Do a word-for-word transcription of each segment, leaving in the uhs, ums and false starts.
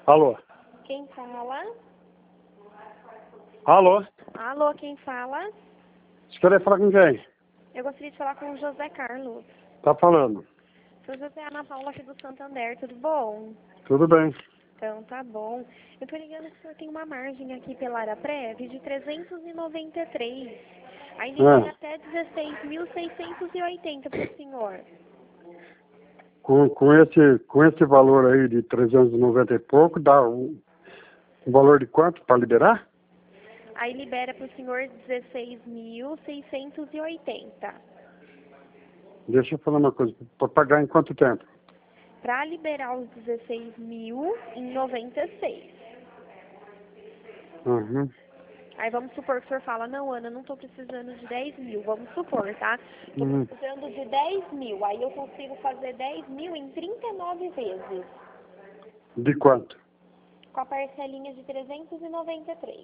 Alô? Quem fala? Alô? Alô, quem fala? Você quer falar com quem? Eu gostaria de falar com o José Carlos. Tá falando. Sou José Ana Paula aqui do Santander, tudo bom? Tudo bem. Então, tá bom. Eu tô ligando que o senhor tem uma margem aqui pela Araprev de trezentos e noventa e três. Aí libera Ah, até dezesseis mil seiscentos e oitenta pro senhor. com, com, esse, com esse valor aí de trezentos e noventa e pouco, dá um, um valor de quanto para liberar? Aí libera pro senhor dezesseis mil seiscentos e oitenta. Deixa eu falar uma coisa. Para pagar em quanto tempo? Para liberar os dezesseis mil em noventa e seis. Uhum. Aí vamos supor que o senhor fala, não, Ana, não estou precisando de dez mil, vamos supor, tá? Estou Uhum. precisando de dez mil, aí eu consigo fazer dez mil em trinta e nove vezes, De quanto? com a parcelinha de trezentos e noventa e três.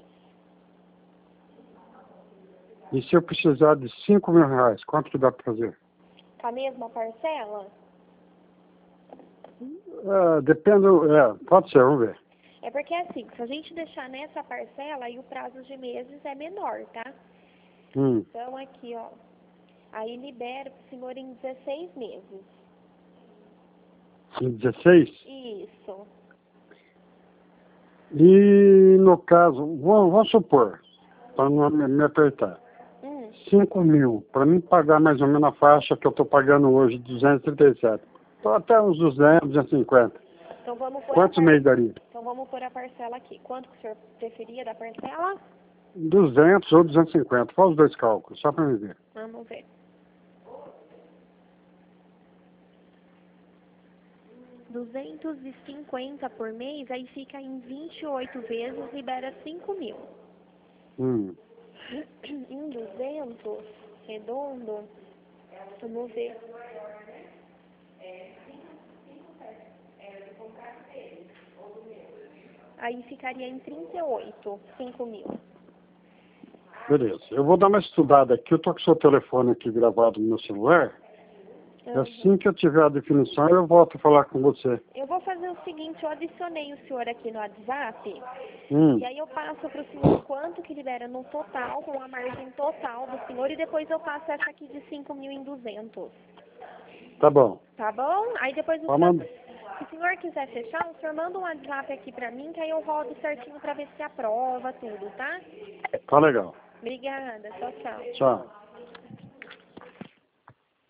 E se eu precisar de cinco mil reais, quanto que dá para fazer? Com a mesma parcela? Ah, depende, é, pode ser, vamos ver. É porque assim, se a gente deixar nessa parcela, aí o prazo de meses é menor, tá? Hum. Então aqui, ó, aí libera pro senhor em dezesseis meses. Em dezesseis? Isso. E no caso, vamos, vamos supor, para não me, me apertar, Hum. cinco mil, para mim pagar mais ou menos a faixa que eu estou pagando hoje, duzentos e trinta e sete. Tô até uns duzentos, duzentos e cinquenta. Então vamos pôr a Quantos par... meses daria? Então vamos pôr a parcela aqui. Quanto que o senhor preferia da parcela? duzentos ou duzentos e cinquenta. Faz os dois cálculos, só para me ver. Vamos ver. duzentos e cinquenta por mês, aí fica em vinte e oito vezes, libera cinco mil. Hum. Em duzentos, redondo, vamos ver. Aí ficaria em trinta e oito, cinco mil. Beleza. Eu vou dar uma estudada aqui. Eu tô com o seu telefone aqui gravado no meu celular. Uhum. Assim que eu tiver a definição, eu volto a falar com você. Eu vou fazer o seguinte, eu adicionei o senhor aqui no WhatsApp, Hum. e aí eu passo para o senhor quanto que libera no total, com a margem total do senhor, e depois eu passo essa aqui de cinco mil em duzentos. Tá bom. Tá bom? Aí depois o Pode senhor, mandar. se o senhor quiser fechar, o senhor manda um WhatsApp aqui pra mim, que aí eu rodo certinho pra ver se aprova tudo, tá? Tá legal. Obrigada, tchau, tchau. Tchau.